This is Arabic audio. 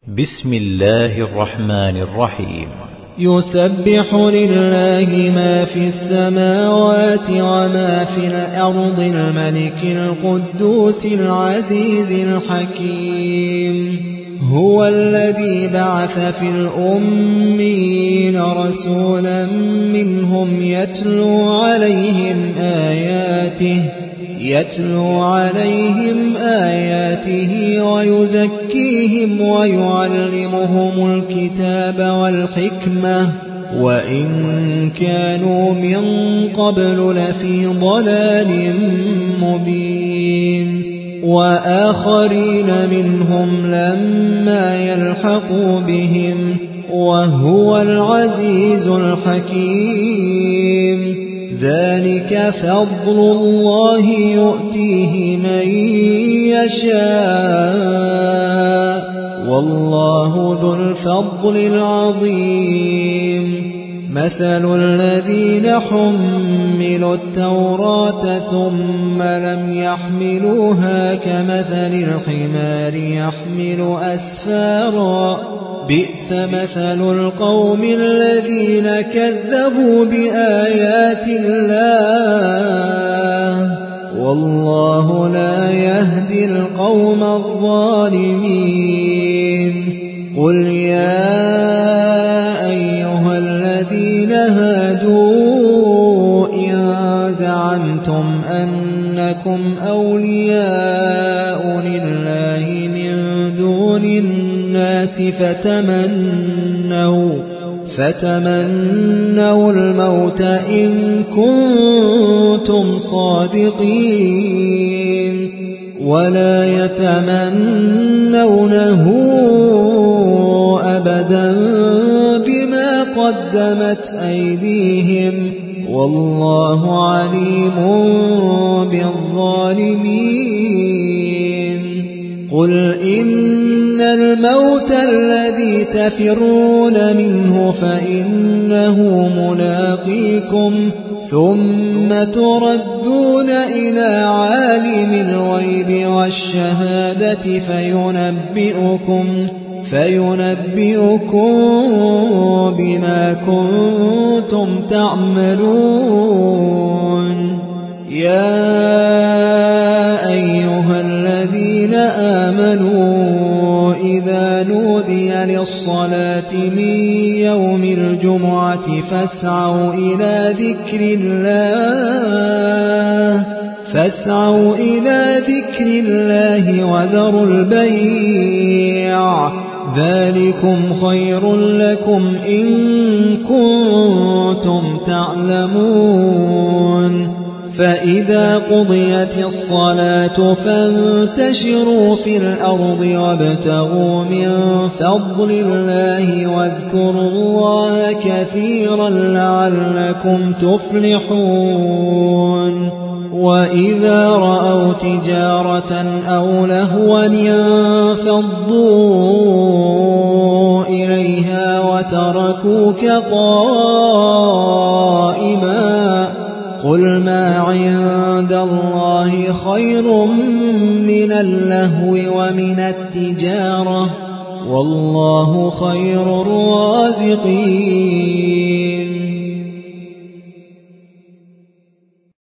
بسم الله الرحمن الرحيم. يسبح لله ما في السماوات وما في الأرض الملك القدوس العزيز الحكيم. هو الذي بعث في الأميين رسولا منهم يتلو عليهم آياته ويزكيهم ويعلمهم الكتاب والحكمة وإن كانوا من قبل لفي ضلال مبين. وآخرين منهم لما يلحقوا بهم وهو العزيز الحكيم. ذلك فضل الله يؤتيه من يشاء والله ذو الفضل العظيم. مثل الذين حملوا التوراة ثم لم يحملوها كمثل الحمار يحمل أسفارا بئس مثل القوم الذين كذبوا بآيات الله والله لا يهدي القوم الظالمين. قل يا أيها الذين هادوا إن زعمتم أنكم أولياء لله من دون الناس فتمنوا الموت إن كنتم صادقين ولا يتمنونه أبدا بما قدمت أيديهم والله عليم بالظالمين. قل إن الموت الذي تفرون منه فإنه ملاقيكم ثم تردون إلى عالم الغيب والشهادة فينبئكم بما كنتم تعملون. يا أيها الذين آمنوا إذا نودي للصلاة من يوم الجمعة فاسعوا إلى ذكر الله وذروا البيع ذلكم خير لكم إن كنتم تعلمون. فإذا قضيت الصلاة فانتشروا في الأرض وابتغوا من فضل الله واذكروا الله كثيرا لعلكم تفلحون. وإذا رأوا تجارة أو لهوا انفضوا إليها وتركوك قائما قل ما عند الله خير من اللهو ومن التجارة والله خير الرازقين.